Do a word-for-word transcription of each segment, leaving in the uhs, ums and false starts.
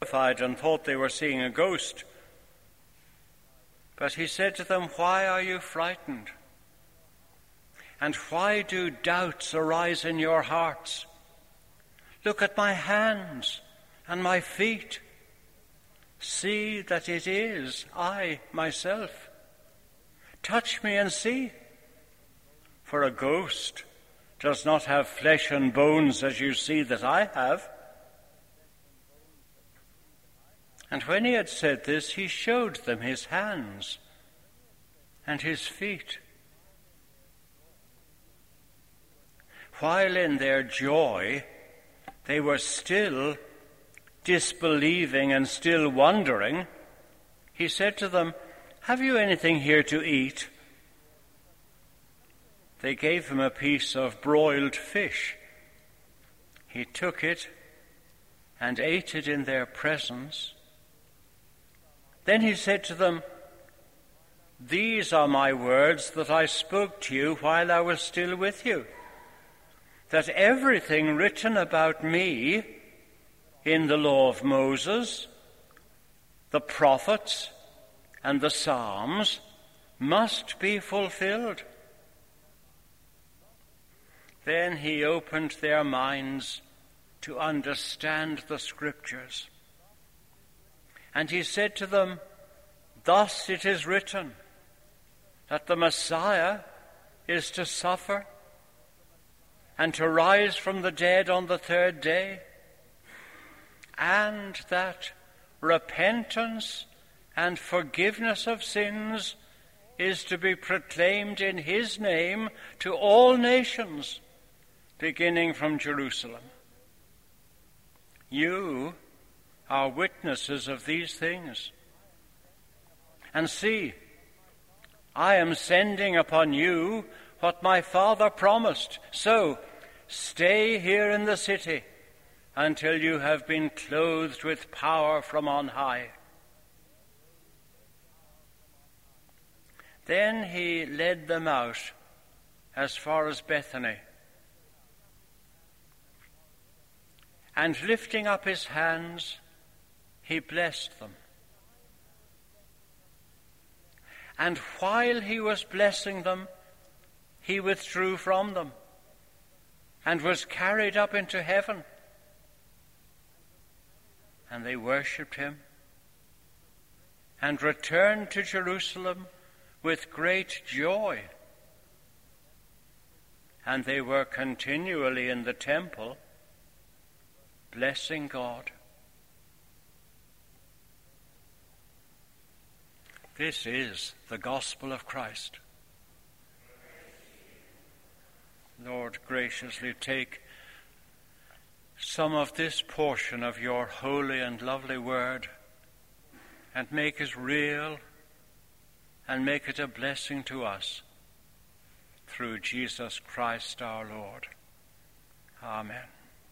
and thought they were seeing a ghost. But he said to them, "Why are you frightened? And why do doubts arise in your hearts? Look at my hands and my feet. See that it is I myself. Touch me and see. For a ghost does not have flesh and bones as you see that I have." And when he had said this, he showed them his hands and his feet. While in their joy they were still disbelieving and still wondering, he said to them, "Have you anything here to eat?" They gave him a piece of broiled fish. He took it and ate it in their presence. Then he said to them, "These are my words that I spoke to you while I was still with you, that everything written about me in the law of Moses, the prophets, and the Psalms must be fulfilled." Then he opened their minds to understand the Scriptures. And he said to them, "Thus it is written, that the Messiah is to suffer and to rise from the dead on the third day, and that repentance and forgiveness of sins is to be proclaimed in his name to all nations, beginning from Jerusalem. You are witnesses of these things. And see, I am sending upon you what my Father promised. So stay here in the city until you have been clothed with power from on high." Then he led them out as far as Bethany, and lifting up his hands, he blessed them. And while he was blessing them, he withdrew from them and was carried up into heaven. And they worshipped him and returned to Jerusalem with great joy. And they were continually in the temple, blessing God. This is the gospel of Christ. Lord, graciously take some of this portion of your holy and lovely word and make it real and make it a blessing to us through Jesus Christ our Lord. Amen.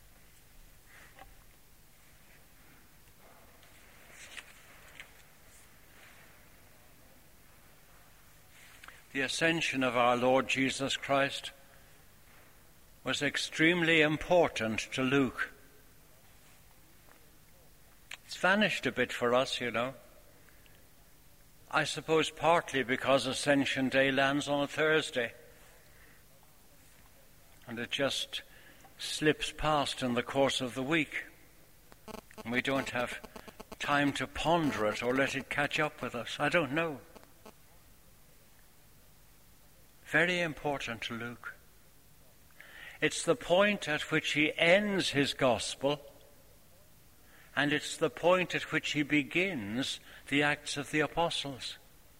The ascension of our Lord Jesus Christ was extremely important to Luke. It's vanished a bit for us, you know. I suppose partly because Ascension Day lands on a Thursday, and it just slips past in the course of the week, and we don't have time to ponder it or let it catch up with us. I don't know. Very important to Luke. It's the point at which he ends his gospel, and it's the point at which he begins the Acts of the Apostles.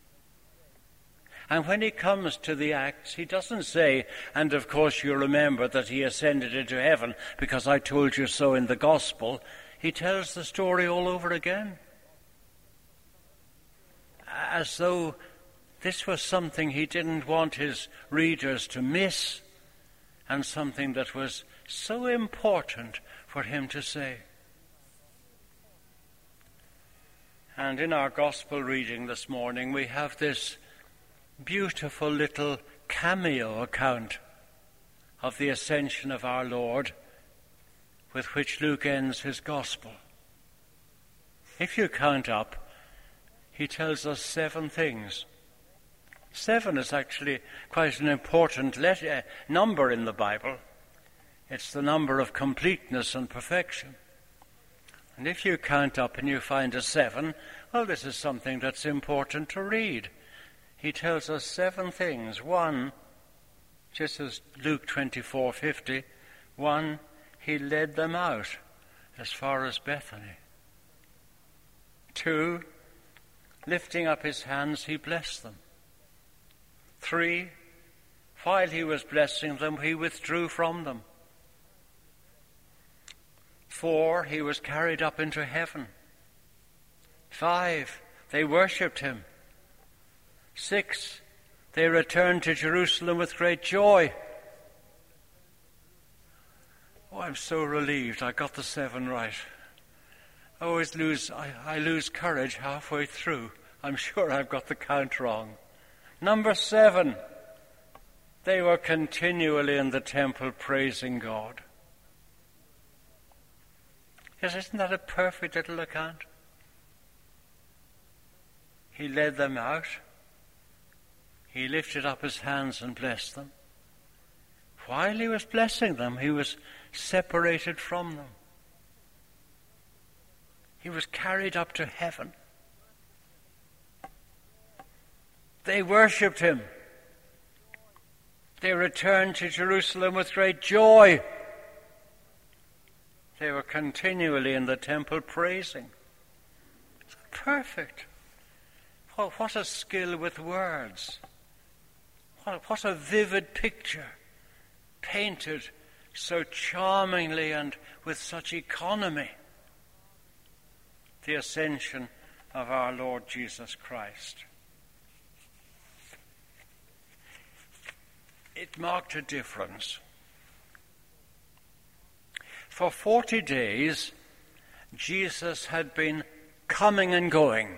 And when he comes to the Acts, he doesn't say, "And of course you remember that he ascended into heaven because I told you so in the gospel." He tells the story all over again, as though this was something he didn't want his readers to miss, and something that was so important for him to say. And in our gospel reading this morning, we have this beautiful little cameo account of the ascension of our Lord, with which Luke ends his gospel. if you count up, he tells us seven things. Seven is actually quite an important letter, number in the Bible. It's the number of completeness and perfection. And if you count up and you find a seven, well, this is something that's important to read. He tells us seven things. One, just as Luke twenty-four fifty, one, he led them out as far as Bethany. Two, lifting up his hands, he blessed them. Three, while he was blessing them, he withdrew from them. Four, he was carried up into heaven. Five, they worshipped him. Six, they returned to Jerusalem with great joy. Oh, I'm so relieved I got the seven right. I always lose, I, I lose courage halfway through. I'm sure I've got the count wrong. Number seven, they were continually in the temple praising God. Yes, isn't that a perfect little account? He led them out. He lifted up his hands and blessed them. While he was blessing them, he was separated from them. He was carried up to heaven. They worshipped him. They returned to Jerusalem with great joy. They were continually in the temple praising. It's perfect. Oh, what a skill with words. What, what a vivid picture, painted so charmingly and with such economy. The ascension of our Lord Jesus Christ. It marked a difference. For forty days, Jesus had been coming and going.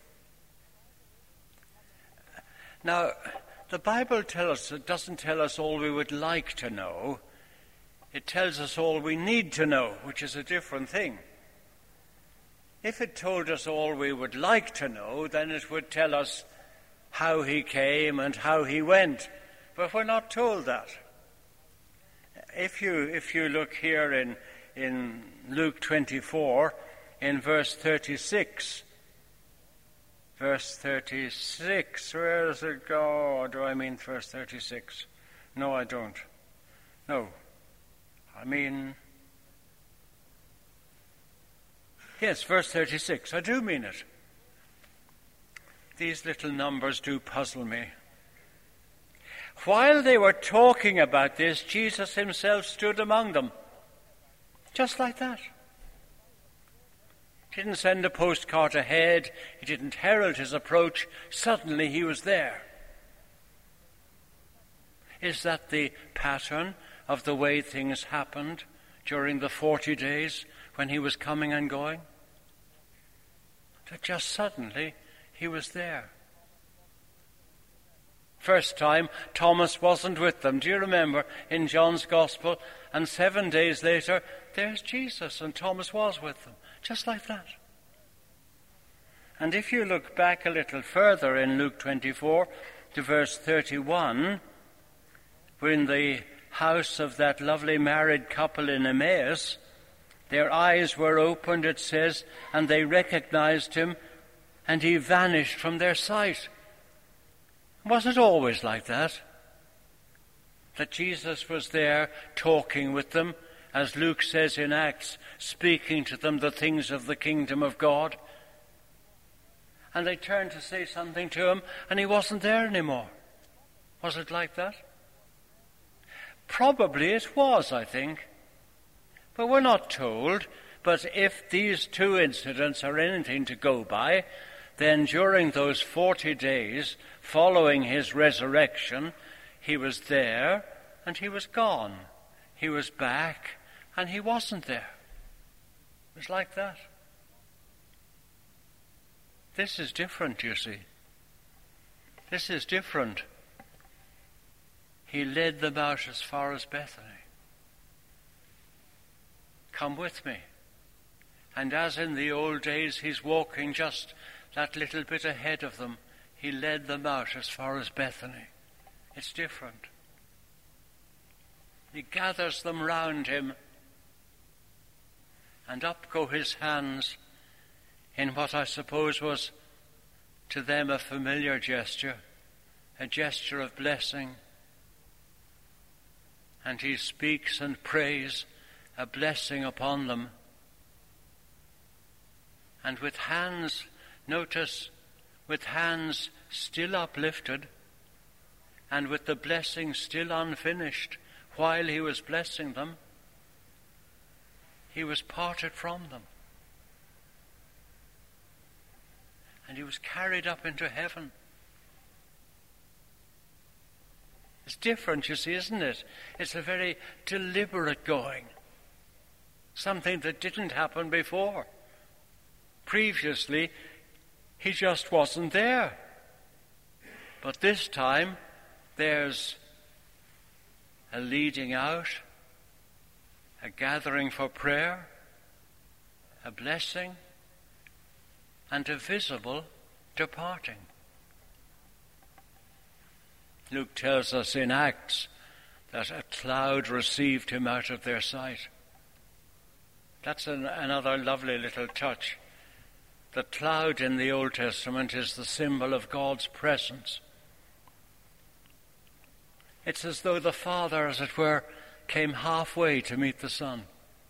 Now, the Bible tells us, it doesn't tell us all we would like to know. It tells us all we need to know, which is a different thing. If it told us all we would like to know, then it would tell us how he came and how he went. But we're not told that. If you if you look here in in Luke twenty-four, in verse thirty-six, verse thirty-six, where does it go? Or do I mean verse thirty-six? No, I don't. No, I mean, yes, verse thirty-six. I do mean it. These little numbers do puzzle me. While they were talking about this, Jesus himself stood among them. Just like that. He didn't send a postcard ahead. He didn't herald his approach. Suddenly he was there. Is that the pattern of the way things happened during the forty days when he was coming and going? That just suddenly he was there. First time, Thomas wasn't with them. Do you remember in John's Gospel? And seven days later, there's Jesus, and Thomas was with them. Just like that. And if you look back a little further in Luke twenty-four to verse thirty-one, we're in the house of that lovely married couple in Emmaus. Their eyes were opened, it says, and they recognized him, and he vanished from their sight. Wasn't it always like that? That Jesus was there talking with them, as Luke says in Acts, speaking to them the things of the kingdom of God. And they turned to say something to him, and he wasn't there anymore. Was it like that? Probably it was, I think. But we're not told. But if these two incidents are anything to go by, then during those forty days following his resurrection, he was there and he was gone. He was back and he wasn't there. It was like that. This is different, you see. This is different. He led them out as far as Bethany. Come with me. And as in the old days he's walking just that little bit ahead of them, he led them out as far as Bethany. It's different. He gathers them round him, and up go his hands in what I suppose was to them a familiar gesture, a gesture of blessing. And he speaks and prays a blessing upon them. And with hands, notice, with hands still uplifted, and with the blessing still unfinished, while he was blessing them, he was parted from them. And he was carried up into heaven. It's different, you see, isn't it? It's a very deliberate going. Something that didn't happen before. Previously, he just wasn't there. But this time, there's a leading out, a gathering for prayer, a blessing, and a visible departing. Luke tells us in Acts that a cloud received him out of their sight. That's an, another lovely little touch. The cloud in the Old Testament is the symbol of God's presence. It's as though the Father, as it were, came halfway to meet the Son.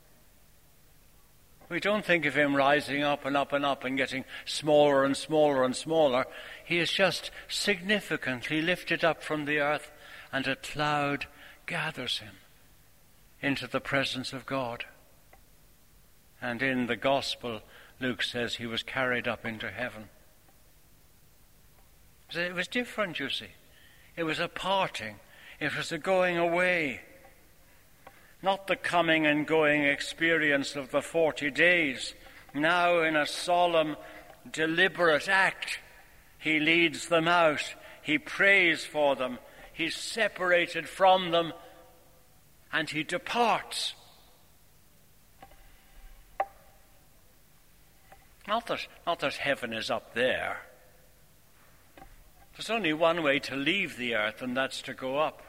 We don't think of him rising up and up and up and getting smaller and smaller and smaller. He is just significantly lifted up from the earth, and a cloud gathers him into the presence of God. And in the Gospel, Luke says he was carried up into heaven. So it was different, you see. It was a parting. It was a going away. Not the coming and going experience of the forty days. Now in a solemn, deliberate act, he leads them out. He prays for them. He's separated from them, and he departs. Not that, not that heaven is up there. There's only one way to leave the earth, and that's to go up.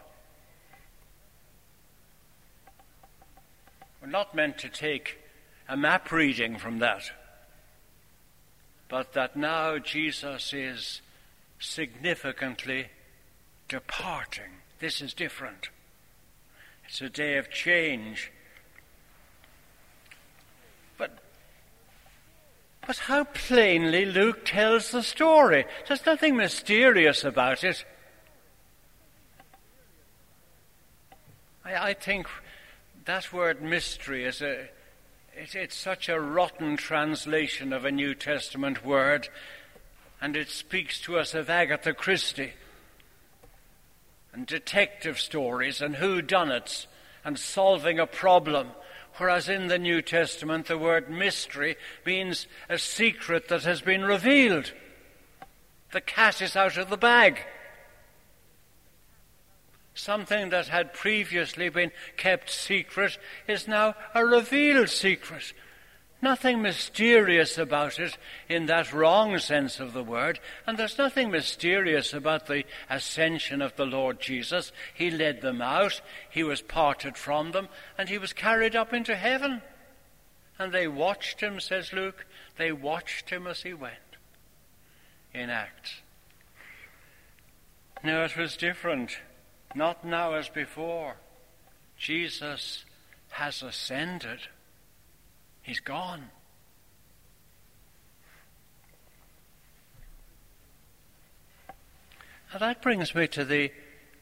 We're not meant to take a map reading from that, but that now Jesus is significantly departing. This is different. It's a day of change. But, but how plainly Luke tells the story. There's nothing mysterious about it. I, I think that word mystery is a, it, it's such a rotten translation of a New Testament word, and it speaks to us of Agatha Christie and detective stories and whodunits and solving a problem, whereas in the New Testament the word mystery means a secret that has been revealed. The cat is out of the bag. Something that had previously been kept secret is now a revealed secret. Nothing mysterious about it in that wrong sense of the word, and there's nothing mysterious about the ascension of the Lord Jesus. He led them out, he was parted from them, and he was carried up into heaven. And they watched him, says Luke, they watched him as he went in Acts. No, it was different. Not now as before. Jesus has ascended. He's gone. And that brings me to the,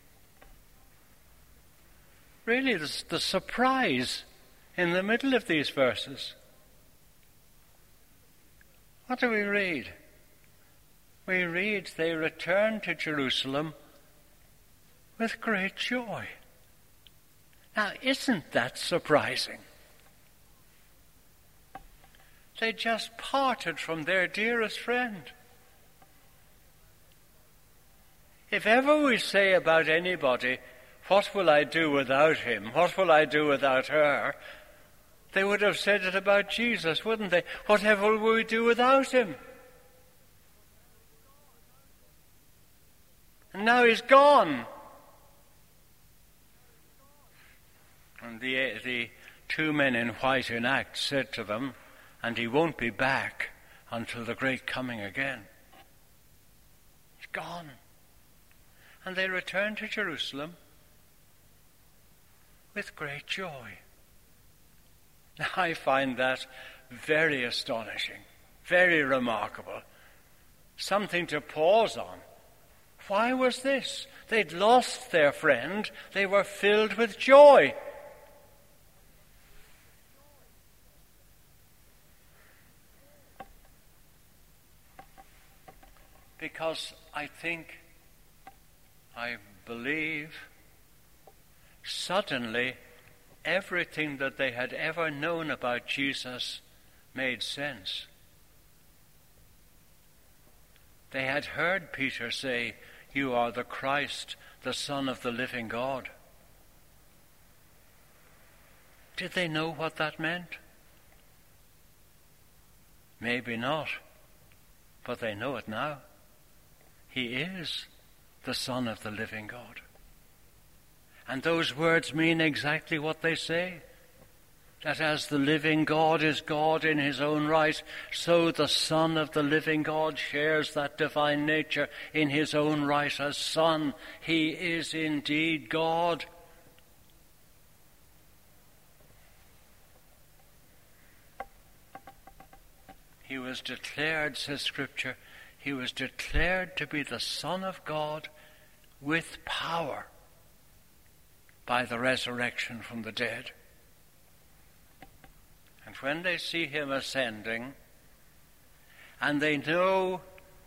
really the, the surprise in the middle of these verses. What do we read? We read, they returned to Jerusalem with great joy. Now, isn't that surprising? They just parted from their dearest friend. If ever we say about anybody, what will I do without him? What will I do without her? They would have said it about Jesus, wouldn't they? Whatever will we do without him? And now he's gone. And the, the two men in white in Acts said to them, and he won't be back until the great coming again. He's gone. And they returned to Jerusalem with great joy. Now, I find that very astonishing, very remarkable, something to pause on. Why was this? They'd lost their friend. They were filled with joy. Because I think, I believe, suddenly everything that they had ever known about Jesus made sense. They had heard Peter say, "You are the Christ, the Son of the living God." Did they know what that meant? Maybe not, but they know it now. He is the Son of the living God. And those words mean exactly what they say. That as the living God is God in his own right, so the Son of the living God shares that divine nature in his own right as Son. He is indeed God. He was declared, says Scripture, he was declared to be the Son of God with power by the resurrection from the dead. And when they see him ascending, and they know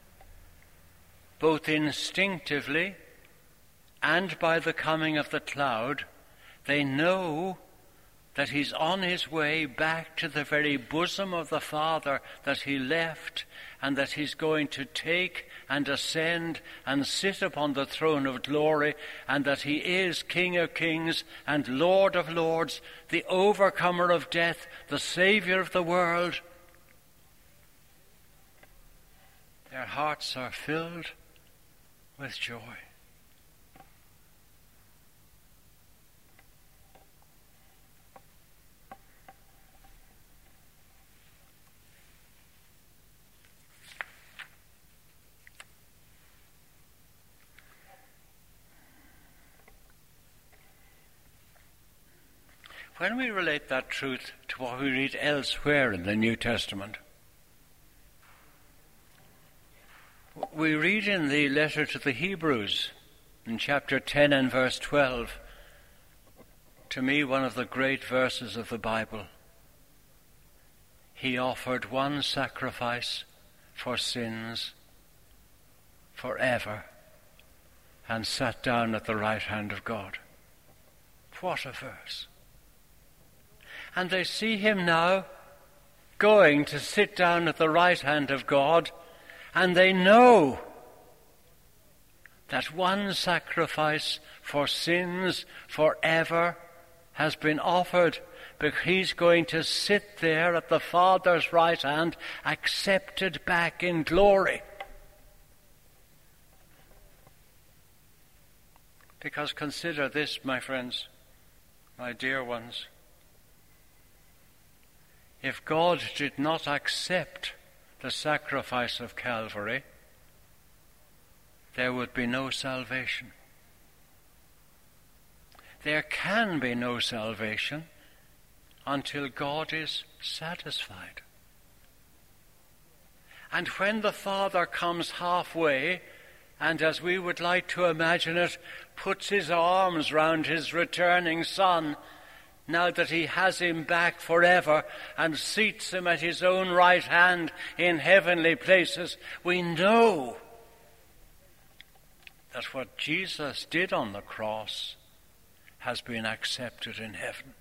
both instinctively and by the coming of the cloud, they know that he's on his way back to the very bosom of the Father that he left, and that he's going to take and ascend and sit upon the throne of glory, and that he is King of kings and Lord of lords, the overcomer of death, the Savior of the world. Their hearts are filled with joy. When we relate that truth to what we read elsewhere in the New Testament, we read in the letter to the Hebrews in chapter ten and verse twelve, to me one of the great verses of the Bible. He offered one sacrifice for sins forever and sat down at the right hand of God. What a verse. And they see him now going to sit down at the right hand of God, and they know that one sacrifice for sins forever has been offered, but he's going to sit there at the Father's right hand, accepted back in glory. Because consider this, my friends, my dear ones. If God did not accept the sacrifice of Calvary, there would be no salvation. There can be no salvation until God is satisfied. And when the Father comes halfway, and as we would like to imagine it, puts his arms round his returning Son, now that he has him back forever and seats him at his own right hand in heavenly places, we know that what Jesus did on the cross has been accepted in heaven.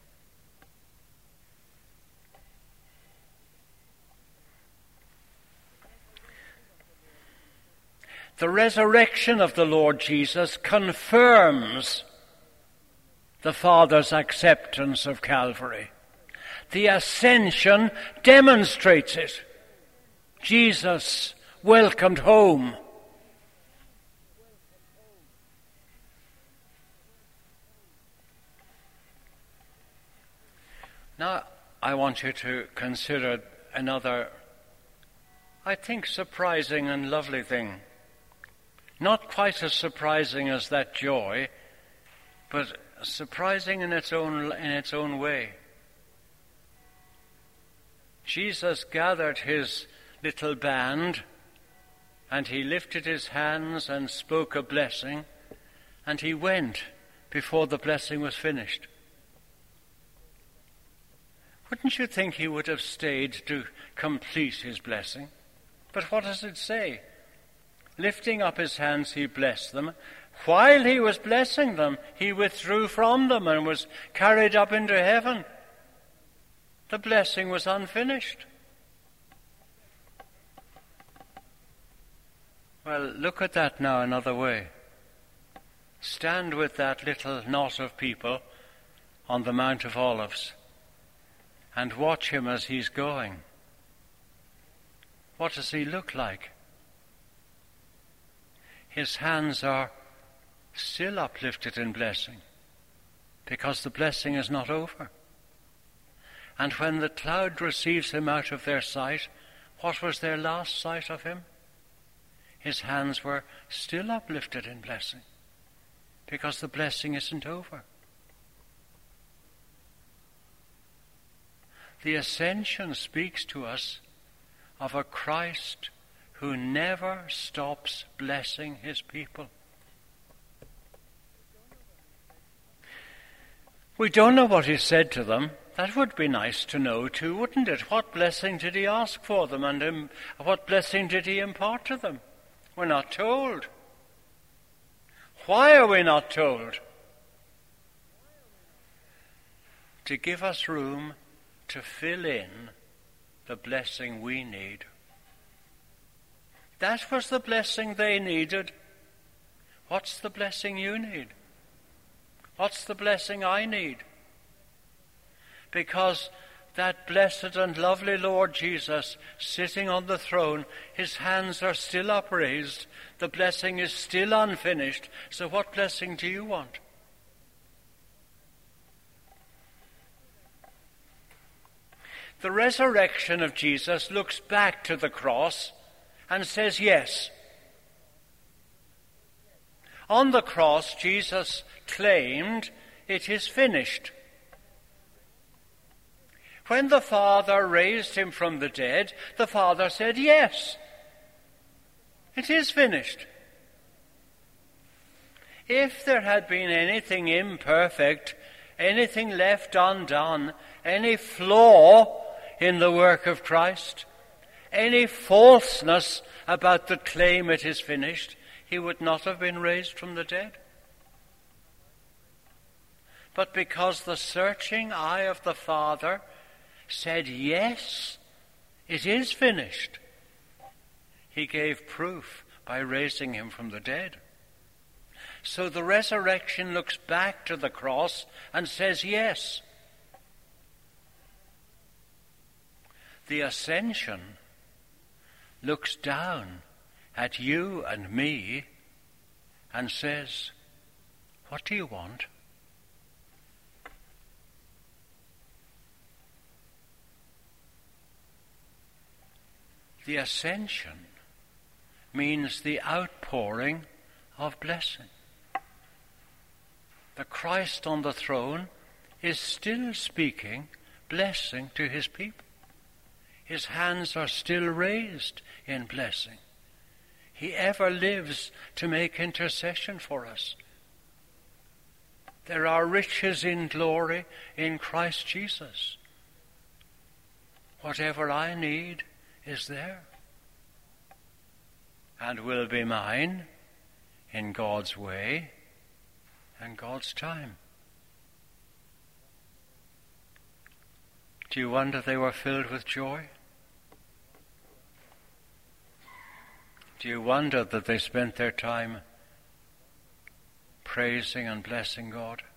The resurrection of the Lord Jesus confirms the Father's acceptance of Calvary. The ascension demonstrates it. Jesus welcomed home. Now, I want you to consider another, I think, surprising and lovely thing. Not quite as surprising as that joy, but surprising in its own, in its own way. Jesus gathered his little band, and he lifted his hands and spoke a blessing, and he went before the blessing was finished. Wouldn't you think he would have stayed to complete his blessing? But what does it say? Lifting up his hands, he blessed them. While he was blessing them, he withdrew from them and was carried up into heaven. The blessing was unfinished. Well, look at that now another way. Stand with that little knot of people on the Mount of Olives and watch him as he's going. What does he look like? His hands are still uplifted in blessing, because the blessing is not over. And when the cloud receives him out of their sight, what was their last sight of him? His hands were still uplifted in blessing, because the blessing isn't over. The ascension speaks to us of a Christ who never stops blessing his people. We don't know what he said to them. That would be nice to know too, wouldn't it? What blessing did he ask for them, and um, what blessing did he impart to them? We're not told. Why are we not told? To give us room to fill in the blessing we need. That was the blessing they needed. What's the blessing you need? What's the blessing I need? Because that blessed and lovely Lord Jesus sitting on the throne, his hands are still upraised. The blessing is still unfinished. So what blessing do you want? The resurrection of Jesus looks back to the cross and says yes. On the cross, Jesus claimed, "It is finished." When the Father raised him from the dead, the Father said, "Yes, it is finished." If there had been anything imperfect, anything left undone, any flaw in the work of Christ, any falseness about the claim "it is finished," he would not have been raised from the dead. But because the searching eye of the Father said, "Yes, it is finished," he gave proof by raising him from the dead. So the resurrection looks back to the cross and says yes. The ascension looks down at you and me and says, "What do you want?" The ascension means the outpouring of blessing. The Christ on the throne is still speaking blessing to his people. His hands are still raised in blessing. He ever lives to make intercession for us. There are riches in glory in Christ Jesus. Whatever I need is there and will be mine in God's way and God's time. Do you wonder they were filled with joy? Do you wonder that they spent their time praising and blessing God?